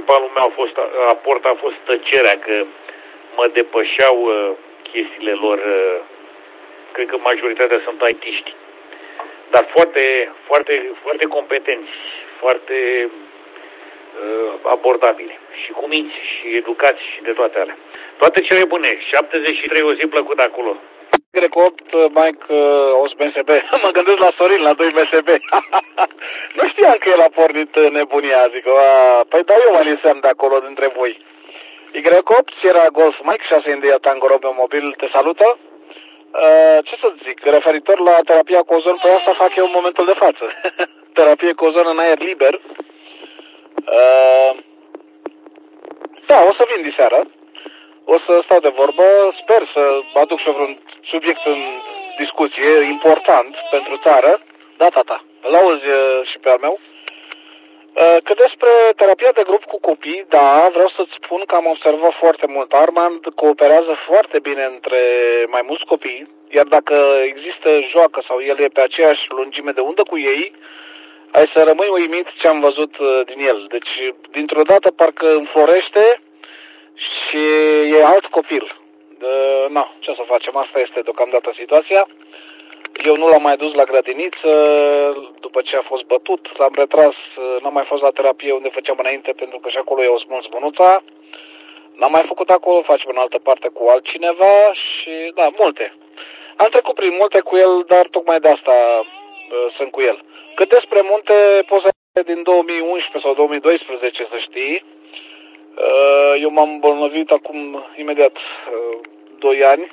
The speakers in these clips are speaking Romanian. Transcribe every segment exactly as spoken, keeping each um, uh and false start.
principalul meu a fost, aport a fost tăcerea, că mă depășeau uh, chestiile lor. Uh, cred că majoritatea sunt I T-ști. Dar foarte, foarte, foarte competenți, foarte uh, abordabile. Și cu minți, și educați, și de toate alea. Toate cele bune. șaptezeci și trei, o zi plăcută acolo. Greco opt, Mike, O S B S B. Mă gândesc la Sorin, la doi B S B. Nu știam că el a pornit nebunia. Zic, a, păi da, eu mă liseam de acolo dintre voi. Y opt, Sierra Golf Mike, șase India Tango Romeo Mobil, te salută. Uh, ce să zic, referitor la terapia cu ozon, pe asta fac eu în momentul de față. Terapie cu ozon în aer liber. Uh, da, o să vin diseară. O să stau de vorbă, sper să aduc și vreun subiect în discuție important pentru țară. Da, tata, îl auzi și pe al meu. Că despre terapia de grup cu copii, da, vreau să-ți spun că am observat foarte mult. Armand cooperează foarte bine între mai mulți copii, iar dacă există joacă sau el e pe aceeași lungime de undă cu ei, ai să rămâi uimit ce am văzut din el. Deci, dintr-o dată, parcă înflorește și e alt copil. Uh, na, ce să facem? Asta este deocamdată situația. Eu nu l-am mai dus la grădiniță după ce a fost bătut. L-am retras, n-am mai fost la terapie unde făceam înainte pentru că și acolo e o smuls bănuța. N-am mai făcut acolo, facem în altă parte cu altcineva și da, multe. Am trecut prin multe cu el, dar tocmai de asta uh, sunt cu el. Cât despre munte, poza din două mii unsprezece sau două mii doisprezece, să știi. Eu m-am îmbolnăvit acum, imediat, doi ani.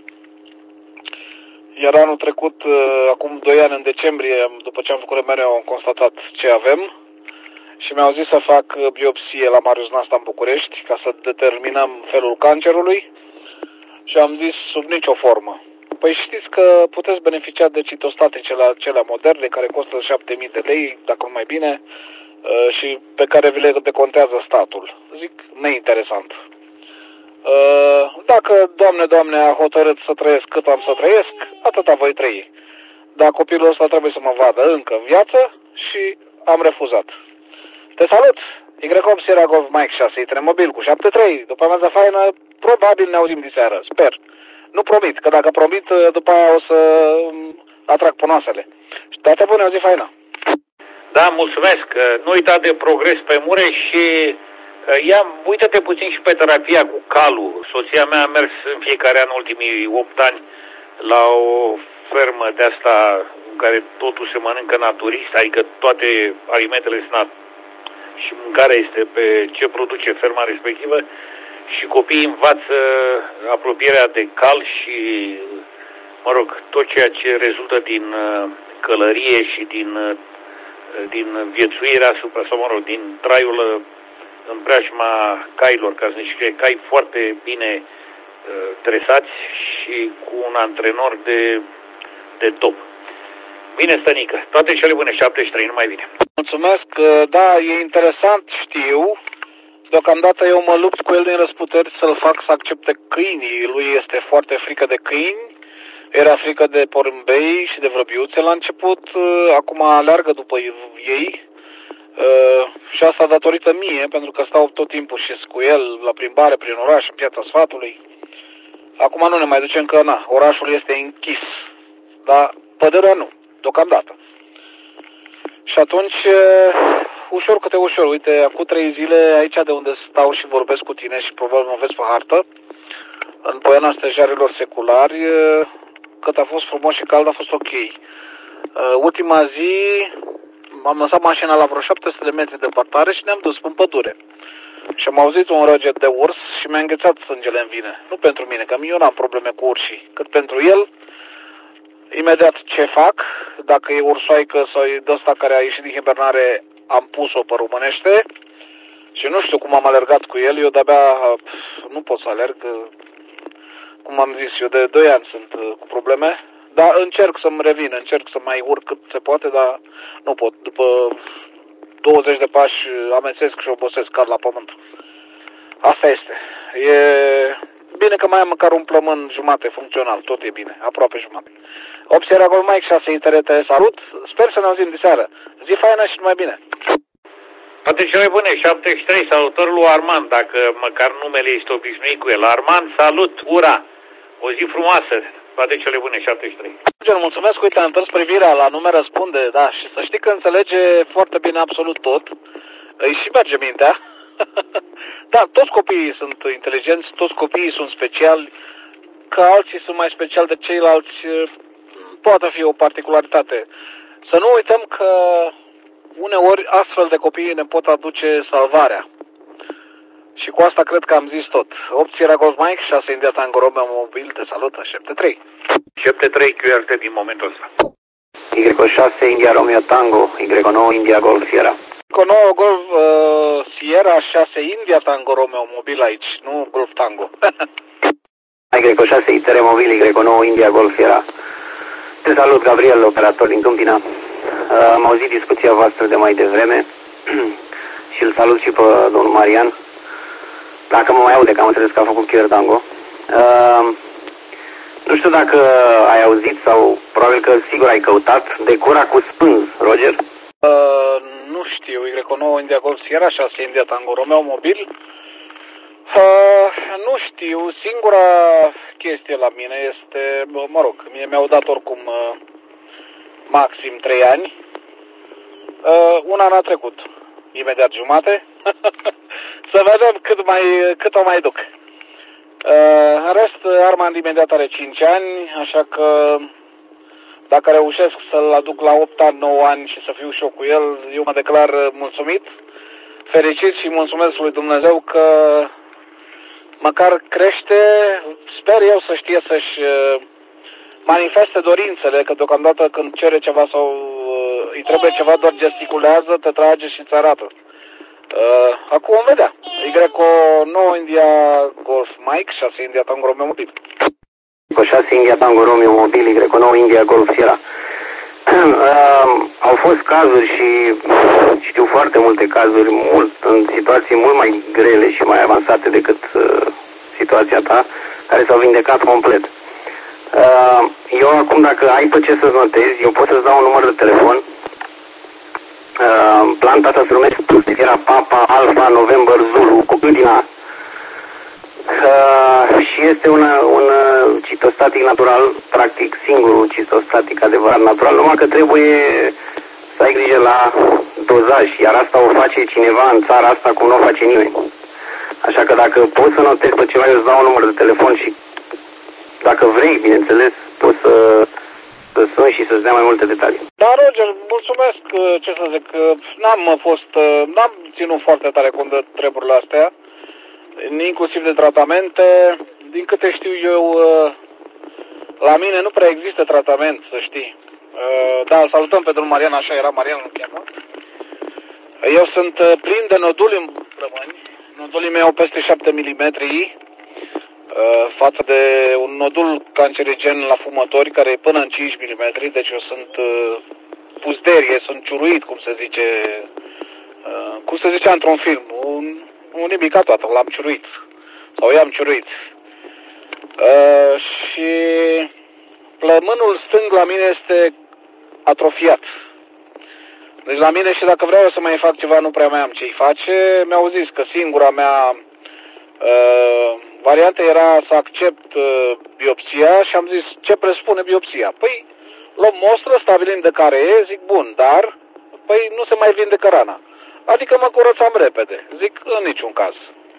Iar anul trecut, acum doi ani, în decembrie, după ce am făcut remereu, am constatat ce avem. Și mi-au zis să fac biopsie la Marius Nasta în București, ca să determinăm felul cancerului. Și am zis, sub nicio formă. Păi știți că puteți beneficia de citostaticele acelea moderne, care costă șapte mii de lei, dacă nu mai bine, și pe care vi le decontează statul. Zic, neinteresant. Dacă, Doamne, Doamne, a hotărât să trăiesc cât am să trăiesc, atâta voi trăi. Dar copilul ăsta trebuie să mă vadă încă în viață și am refuzat. Te salut! Y opt Sierra Golf Mike șase, Tremobil cu șapte trei, după amiază faină, probabil ne auzim diseară, sper. Nu promit, că dacă promit, după aia o să atrag ponoasele. Și toate bune, o zi faină! Da, mulțumesc. Nu uita de Progres pe Mureș și ia, uită-te puțin și pe terapia cu calul. Soția mea a mers în fiecare an, în ultimii opt ani, la o fermă de asta în care totul se mănâncă naturist, adică toate alimentele sunt nat- și mâncarea este pe ce produce ferma respectivă și copiii învață apropierea de cal și, mă rog, tot ceea ce rezultă din călărie și din din viețuirea asupra, sau mă rog, din traiul în preajma cailor, ca să zice, cai foarte bine uh, tresați și cu un antrenor de, de top. Bine, Stănică, toate cele bune, șaptezeci și trei, numai bine. Mulțumesc, da, e interesant, știu. Deocamdată eu mă lupt cu el din răsputeri să-l fac să accepte câinii. Lui este foarte frică de câini. Era frică de porumbei și de vrăbiuțe la început, acum aleargă după ei și asta datorită mie, pentru că stau tot timpul și cu el la plimbare prin oraș, în Piața Sfatului. Acum nu ne mai ducem că, na, orașul este închis, dar pădurea nu, deocamdată. Și atunci, ușor câte ușor, uite, acum trei zile aici de unde stau și vorbesc cu tine și probabil mă vezi pe hartă, în Poiana Stejarilor Seculari, cât a fost frumos și cald, a fost ok. Uh, ultima zi am lăsat mașina la vreo șapte sute de metri departare și ne-am dus în pădure. Și am auzit un răget de urs și mi-a înghețat sângele în vine. Nu pentru mine, că eu n-am probleme cu urșii, cât pentru el. Imediat ce fac, dacă e ursoaică sau e de ăsta care a ieșit din hibernare, am pus-o pe românește. Și nu știu cum am alergat cu el, eu de-abia nu pot să alerg. Cum am zis, eu de doi ani sunt cu probleme, dar încerc să-mi revin, încerc să mai urc cât se poate, dar nu pot. După douăzeci de pași amețesc și obosesc, cad la pământ. Asta este. E bine că mai am măcar un plămân jumate funcțional, tot e bine, aproape jumate. opt Sierra Golf Mike șase, internet, salut, sper să ne auzim diseară. Zi faină și numai bine. Toate cele bune, șaptezeci și trei, salutări lui Armand, dacă măcar numele este obișnuit cu el. Armand, salut, ura, o zi frumoasă, toate cele bune, șaptezeci și trei. Roger, mulțumesc, uite, am întors privirea la nume răspunde, da, și să știi că înțelege foarte bine absolut tot, îi și merge mintea. Da, toți copiii sunt inteligenți, toți copiii sunt speciali, că alții sunt mai speciali de ceilalți, poate fi o particularitate. Să nu uităm că uneori astfel de copii ne pot aduce salvarea. Și cu asta cred că am zis tot. Opție era Golf Mike, șase India Tango Romeo Mobil, te salută, șapte trei. șapte trei Q R T din momentul ăsta. Y șase India Romeo Tango, Y nouă India Golf Sierra. Y nouă Golf uh, Sierra, șase India Tango Romeo Mobil aici, nu Golf Tango. Y șase I T R Mobil, Y nouă India Golf Sierra. Te salut, Gabriel, operator din Câmpina. Uh, am auzit discuția voastră de mai devreme și îl salut și pe domnul Marian. Dacă mă mai aude, că am înțeles că a făcut Q R Tango. Uh, nu știu dacă ai auzit sau probabil că sigur ai căutat de cura cu spânz, Roger? Uh, nu știu, Y nouă India Golf Sierra, șase India Tango Romeo Mobil. Uh, nu știu, singura chestie la mine este, mă rog, mie mi-au dat oricum uh, maxim trei ani. Uh, un an a trecut, imediat jumate. Să vedem cât, mai, cât o mai duc. Uh, în rest, Armand imediat are cinci ani, așa că dacă reușesc să-l aduc la opt ani, nouă ani și să fiu și eu cu el, eu mă declar mulțumit, fericit și mulțumesc lui Dumnezeu că măcar crește, sper eu să știe să-și manifeste dorințele, că deocamdată când cere ceva sau îi trebuie ceva, doar gesticulează, te trage și îți arată. Uh, acum vom vedea. Y nouă India Golf Mike, șase India Tango Romeo Mobil. șase India Tango Romeo Mobil, Y nouă India Golf Sierra. Uh, au fost cazuri și știu foarte multe cazuri mult, în situații mult mai grele și mai avansate decât uh, situația ta, care s-au vindecat complet. Uh, eu acum, dacă ai pe ce să notezi, eu pot să-ți dau un număr de telefon. Uh, planta asta se numește Sierra Papa Alpha November Zulu cu Udina. Uh, și este una, un uh, citostatic natural, practic singurul citostatic adevărat natural, numai că trebuie să ai grijă la dozaj, iar asta o face cineva în țara asta cum nu o face nimeni. Așa că dacă poți să notezi pe ceva, eu îți dau un număr de telefon și dacă vrei, bineînțeles, poți să, să suni și să-ți dea mai multe detalii. Da, Roger, mulțumesc, ce să zic, n-am fost, n-am ținut foarte tare cont de treburile astea, inclusiv de tratamente. Din câte știu eu, la mine nu prea există tratament, să știi. Da, îl salutăm pe domnul Marian, așa era, Marian îl cheamă. Eu sunt plin de noduli în plămâni. Nodulii mei au peste șapte milimetri față de un nodul cancerigen la fumători care e până în cinci milimetri, deci eu sunt puzderie, sunt ciuruit, cum se zice, cum se zicea într-un film, un, un nimic toată, l-am ciuruit sau i-am ciuruit. Uh, și plămânul stâng la mine este atrofiat. Deci la mine, și dacă vreau să mai fac ceva, nu prea mai am ce-i face. Mi-au zis că singura mea uh, variantă era să accept uh, biopsia și am zis, ce presupune biopsia? Păi, luăm mostră, stabilim de care e, zic, bun, dar, păi, nu se mai vindecă rana. Adică mă curățam repede. Zic, în niciun caz.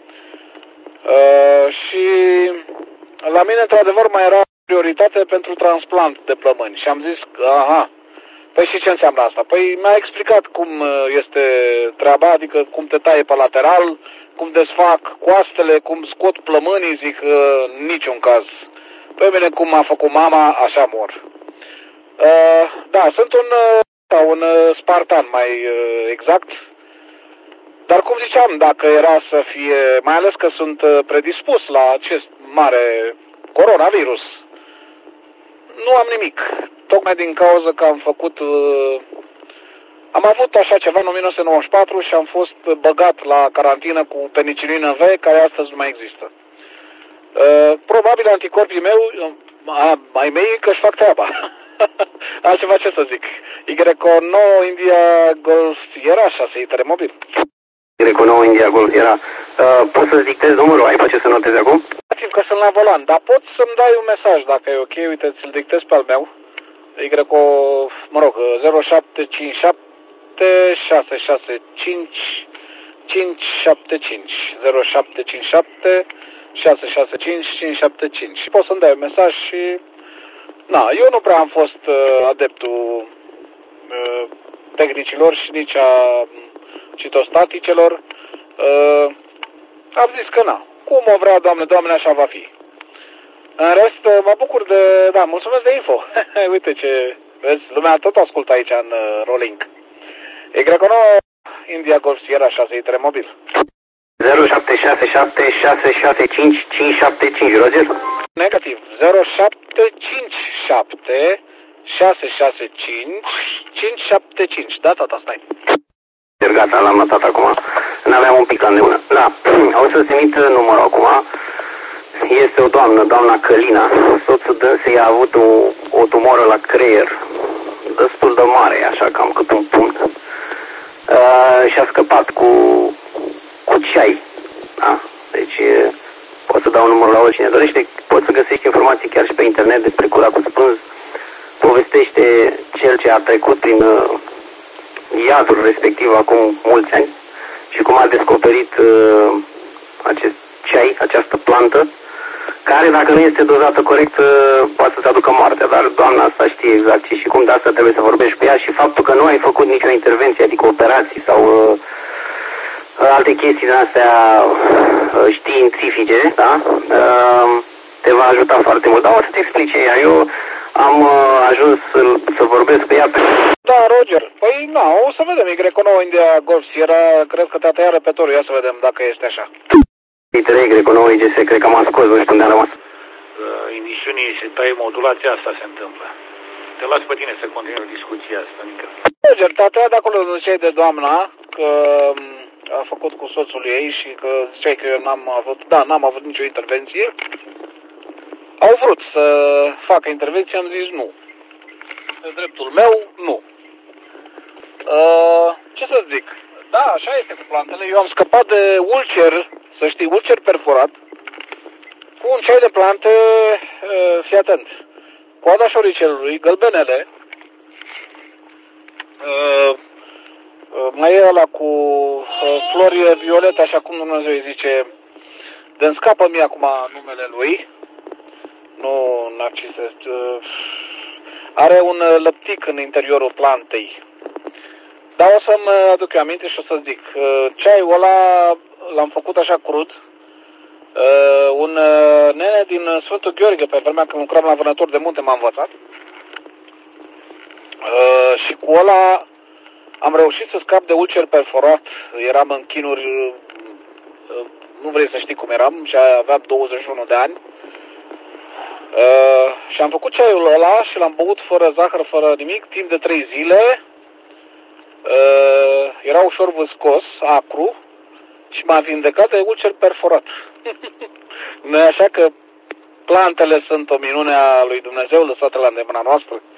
Uh, și la mine, într-adevăr, mai era prioritate pentru transplant de plămâni. Și am zis, aha, păi și ce înseamnă asta? Păi mi-a explicat cum este treaba, adică cum te taie pe lateral, cum desfac coastele, cum scot plămânii, zic, în niciun caz. Pe mine, cum a făcut mama, așa mor. Uh, da, sunt un, un spartan, mai exact. Dar cum ziceam, dacă era să fie, mai ales că sunt predispus la acest mare coronavirus, nu am nimic. Tocmai din cauza că am făcut, am avut așa ceva în o mie nouă sute nouăzeci și patru și am fost băgat la carantină cu penicilină V, care astăzi nu mai există. Probabil anticorpii mei, ai mei, că își fac treaba. Altceva ce să zic. Y nouă India Golf Sierra, șase I T R Mobil. Greco nouă India Golf era. Uh, poți să-ți dictezi numărul? Ai face să notezi acum? Că sunt la volan, dar poți să-mi dai un mesaj dacă e ok. Uite, ți-l dictez pe al meu. Y, mă rog, zero șapte cinci șapte șase șase cinci cinci șapte cinci zero șapte cinci șapte șase șase cinci cinci șapte cinci și poți să-mi dai un mesaj și... Na, eu nu prea am fost uh, adeptul uh, tehnicilor și nici a citostaticelor. Uh, am zis că na, cum o vrea, Doamne, Doamne, așa va fi. În rest, uh, mă bucur de... Da, mulțumesc de info. Uite ce... Vezi, lumea tot ascultă aici în uh, rolling. Y nouă India Golf Sierra șase trei mobil. zero șapte șase șapte șase șase cinci cinci șapte cinci, Roger? Negativ. zero șapte cinci șapte șase șase cinci cinci șapte cinci. Da, tata, stai. Gata, l-am notat acum. N-aveam un pic la îndemână. Da, o să-ți trimit numărul acum. Este o doamnă, doamna Călina. Soțul dânsei a avut o, o tumoră la creier. Destul de mare, așa, cam cât un punct. Uh, și a scăpat cu, cu ceai. Da? Deci poți să dau numărul la oricine dorește. Poți să găsești informații chiar și pe internet despre cura cu spânz. Povestește cel ce a trecut prin uh, iadul respectiv acum mulți ani și cum a descoperit uh, acest ceai, această plantă, care dacă nu este dozată corect uh, poate să-ți aducă moartea, dar doamna asta știe exact ce și cum, de asta trebuie să vorbești cu ea și faptul că nu ai făcut nicio intervenție, adică operații sau uh, alte chestii din astea uh, științifice, da? Uh, te va ajuta foarte mult, dar o să-ți explice ea. Eu am uh, ajuns să, să vorbesc cu ea pe... Da, Roger. Păi, na, o să vedem. Y nouă India Golf Sierra, cred că te-a tăiat repetorul. Ia să vedem dacă este așa. I trei Y nouă I G S, cred că m-am scos, nu știu unde am rămas. Uh, emisiunii se taie modulația, asta se întâmplă. Te las pe tine să continui discuția asta, mică. Roger, te-a tăiat de acolo, ziceai de doamna, că a făcut cu soțul ei și că ziceai că eu n-am avut, da, n-am avut nicio intervenție. Au vrut să facă intervenție, am zis nu. De dreptul meu, nu. Uh, ce să zic? Da, așa este cu plantele. Eu am scăpat de ulcer, să știi, ulcer perforat, cu un ceai de plante, uh, fii atent, coada șoricelului, gălbenele, uh, uh, mai e ăla cu uh, flori violete, așa cum Dumnezeu îi zice, de-mi scapă mie acum numele lui, nu narcise, uh, are un lăptic în interiorul plantei. Dar o să-mi aduc eu aminte și o să zic. Ceaiul ăla l-am făcut așa crud. Un nene din Sfântul Gheorghe, pe vremea când lucram la vânător de munte, m-a învățat. Și cu ăla am reușit să scap de ulcer perforat. Eram în chinuri, nu vrei să știi cum eram, și aveam douăzeci și unu de ani. Uh, și am făcut ceaiul ăla și l-am băut fără zahăr, fără nimic, timp de trei zile. Uh, era ușor vâscos, acru și m-a vindecat de ulcer perforat. Nu e așa că plantele sunt o minune a lui Dumnezeu lăsată la îndemâna noastră?